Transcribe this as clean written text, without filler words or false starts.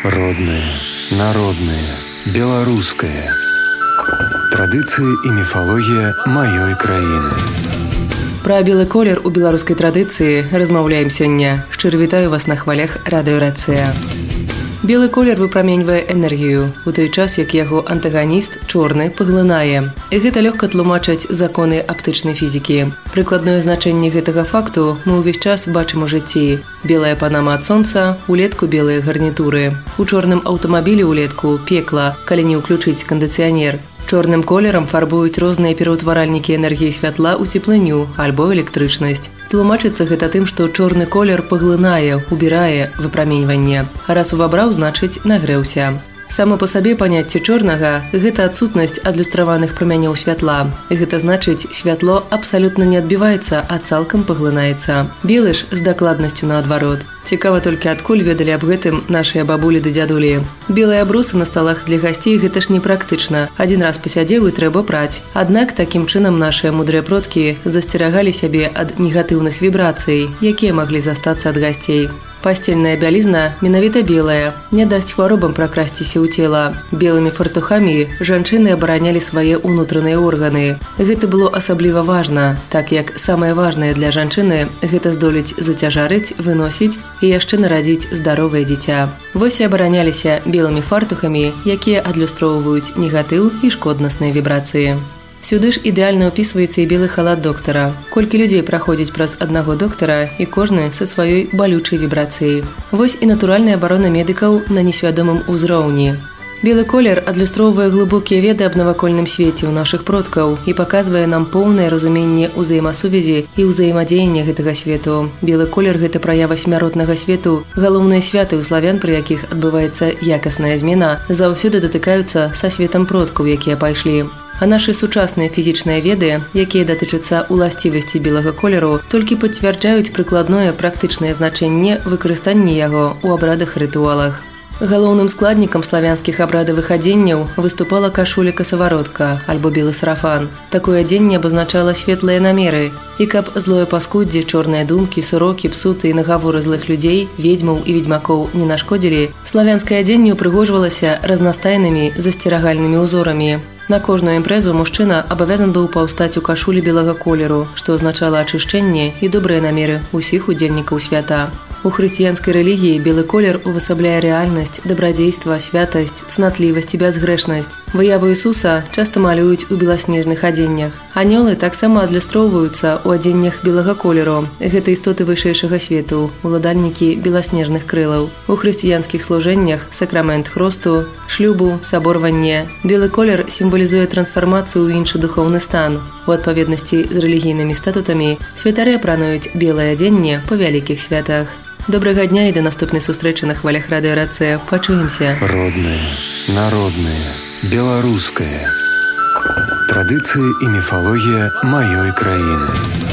Родное, народное, белорусское. Традыцыі і міфалогія маёй краіны. Пра белы колер у беларускай традыцыі размаўляем сёння. Шчыра вітаю вас на хвалях радыёрацыя. Белы колер выпраменьвае энергію, у той час, як яго антаганіст, чорны, паглынае. І гэта лёгка тлумачаць законы аптычнай фізікі. Прыкладное значэнне гэтага факту мы ўвесь час бачым у жыцці. Белая панама ад сонца, улетку белыя гарнітуры. У чорным аўтамабілі улетку пекла, калі не ўключыць кандыцыянер. Чорным колерам фарбуюць розныя пераўтваральнікі энергіі святла ў цеплыню альбо электрычнасць. Тлумачыцца гэта тым, што чорны колер паглынае, убірае выпраменьванне. Раз увабраў, значыць, нагрэўся. Само па сабе паняцце чорнага – гэта адсутнасць адлюстраваных прамянёў святла. Гэта значыць, святло абсалютна не адбіваецца, а цалкам паглынаецца. Белы ж з дакладнасцю наадварот. Цікава толькі адкуль ведалі аб гэтым нашыя бабулі ды дзядулі. Белыя абрусы на сталах для гасцей – гэта ж непрактычна. Адзін раз пасядзеў і трэба праць. Аднак такім чынам нашыя мудрыя продкі засцерагалі сябе ад негатыўных вібрацый, якія маглі застацца ад гасцей. Пасцельная бялізна менавіта белая, не дасць хваробам пракрасціся ў цела. Белымі фартухамі жанчыны абаранялі свае ўнутраныя органы. Гэта было асабліва важна, так як самае важнае для жанчыны – гэта здолець зацяжарыць, выносіць і яшчэ нарадзіць здаровае дзіця. Вось і абараняліся белымі фартухамі, якія адлюстроўваюць негатыў і шкоднасныя вібрацыі. Сюды ж ідэальна ўпісваецца і белы халат доктара. Колькі людзей праходзіць праз аднаго доктара і кожны са сваёй балючай вібрацыяй. Вось і натуральная абарона медыкаў на несвядомым узроўні. Белы колер адлюстроўвае глыбокія веды аб навакольным свеце ў нашых продкаў і паказвае нам поўнае разуменне ўзаемасувязі і ўзаемадзеяння гэтага свету. Белы колер – гэта праява смяротнага свету. Галоўныя святы ў славян, пры якіх адбываецца якасная змена, заўсёды датыкаюцца са светам продкаў, якія пайшлі. А нашы сучасныя фізічныя веды, якія датычацца уласцівасці белага колеру, толькі пацвярджаюць прыкладное практычнае значэнне выкарыстання яго ў абрадах-рытуалах. Галоўным складнікам славянскіх абрадавых адзенняў выступала кашуля-касаваротка альбо белы сарафан. Такое адзенне абазначала светлыя намеры. І каб злое паскуддзе, чорныя думкі, сурокі, псуты і нагаворы злых людзей, ведзьмаў і ведзьмакоў не нашкодзілі, славянскае адзенне упрыгожвалася разнастайнымі засцерагальнымі ўзорамі. На кожную імпрэзу мужчына абавязан быў паўстаць у кашулі белага колеру, што азначала ачышчэнне і добрыя намеры ўсіх удзельнікаў свята. У хрысціянскай рэлігіі белы колер увасабляе рэальнасць, дабрадзейства, святасць, цнатлівасць і бязгрэшнасць. Выяву Ісуса часта малююць у беласнежных адзеннях. Анёлы таксама адлюстроўваюцца ў адзеннях белага колеру. Гэта істоты вышэйшага свету, уладальнікі беласнежных крылаў. У хрысціянскіх служэннях сакрамент хросту, шлюбу, саборванне. Белы колер сімвалізуе трансфармацыю ў іншы духоўны стан. У адпаведнасці з рэлігійнымі статутамі святары апрануюць белае адзенне па вялікіх святах. Добрага дня і да наступнай сустрэчы на хвалях радыёрацыя. Пачуемся. Родное, народное, беларускае. Традыцыі і міфалогія маёй краіны.